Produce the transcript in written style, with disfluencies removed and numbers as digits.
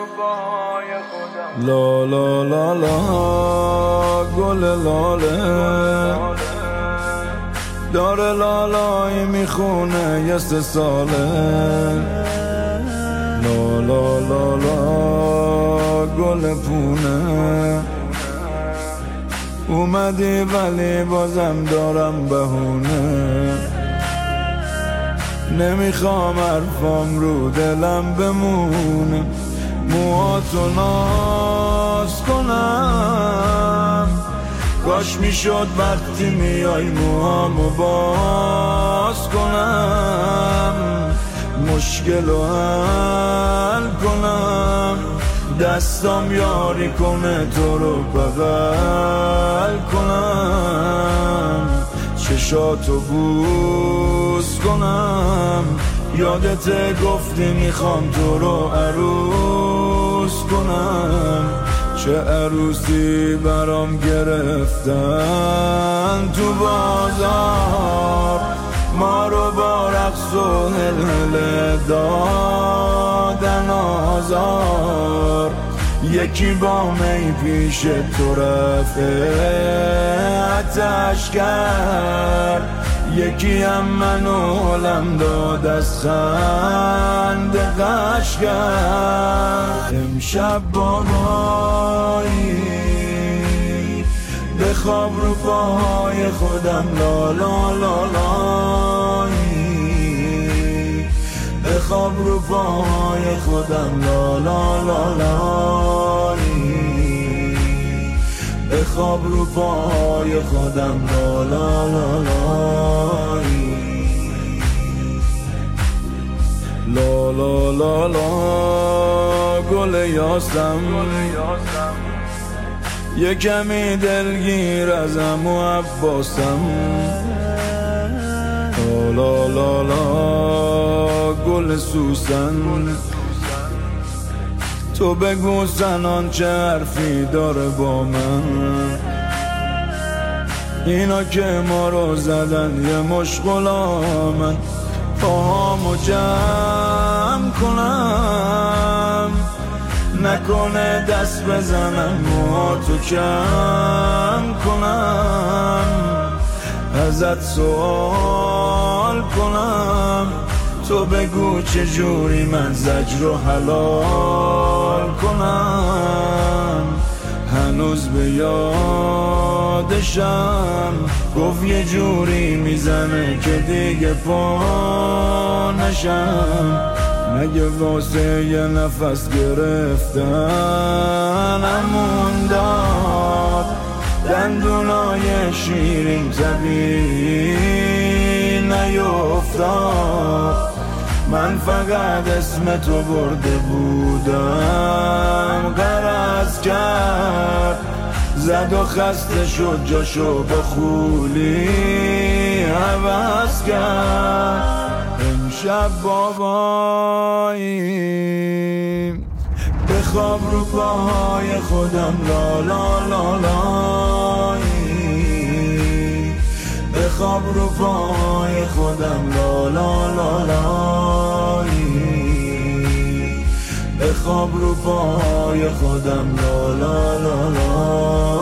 لا لا لا لا گل لاله داره لالایی میخونه یه 3 ساله. لا لا لا لا گل پونه اومدی ولی بازم دارم بهونه. نمیخوام حرفام رو دلم بمونه، موهاتو ناز کنم. کاش میشد وقتی میای موهامو باز کنم، مشکلو حل کنم، دستام یاری کنه تو رو بغل کنم، چشاتو بوس کنم. یادت گفتی میخوام تو رو عروس کنم، چه عروسی برام گرفتن تو بازار، ما رو با رقص و هلهله دادن آزار. یکی با می پیش تو رفعتش کرد، یکی هم منو حالم داد از خنده غش کرد. امشب بابایی بخواب رو پاهای خودم، لا لا لا لایی بخواب رو پاهای خودم، لا لا لا لایی بخواب رو پاهای خودم، لا لا لا لایی لا لا لا لا گل یاسم یه کمی دلگیر ازم و عباسم. لا لا لا گل سوسن تو بگو سنان چه حرفی داره با من. اینا که ما رو زدن یه مشغلامن، پاهامو جمع کنم، نکنه دست بزنم موهاتو کم کنم، ازت سوال کنم، تو بگو چجوری من زجر رو حلال کنم. هنوز به یادشم گفت یه جوری میزنه که دیگه پا نشم. مگه واسه یه نفس گرفتنمون داد دندونای شیرین طبیعی نیفتاد. من فقط اسم تو برده بودم، غرض کرد زد و خسته شد جاشو با خولی عوض کرد. امشب بابایی بخواب رو پاهای خودم، لا لا لا لایی بخواب رو پاهای خودم، لا لا لا لایی بخواب رو پاهای خودم، لا لا لا لایی